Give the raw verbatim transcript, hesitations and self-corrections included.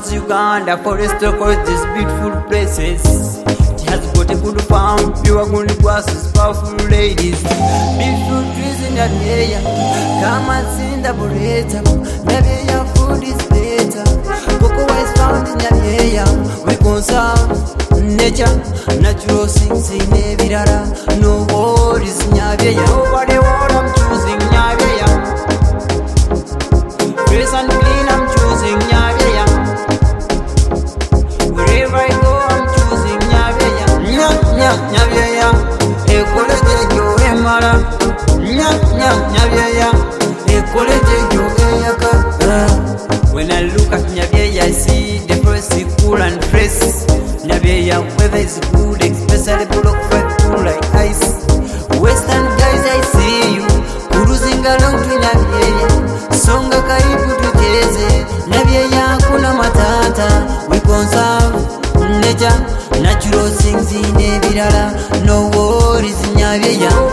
towns, Uganda, forest across these beautiful places. It has got a good farm, pure good grasses, powerful ladies, beautiful trees in that area. Come and see the burrito. Nyabeya food is better. Cocoa is found in Nyabeya. We conserve nature, natural things in Ebirara. No worries, Nyabeya. Over the world, I'm choosing Nyabeya. Fresh and clean, I'm choosing Nyabeya. Wherever I go, I'm choosing Nyabeya. Nya, nya, Nyabeya. Ekoloje yo emara. Nya, nya, Nyabeya. Ekoloje yo eyaka. When I look at Nyabeya, I see the forest is cool and fresh. Nyabeya weather is good, especially block five cool like ice. Western guys, I see you cruising along to Nyabeya. Songa karibu tucheze. Nyabeya kuna matata. We conserve nature, natural things in Ebirara. No worries, Nyabeya.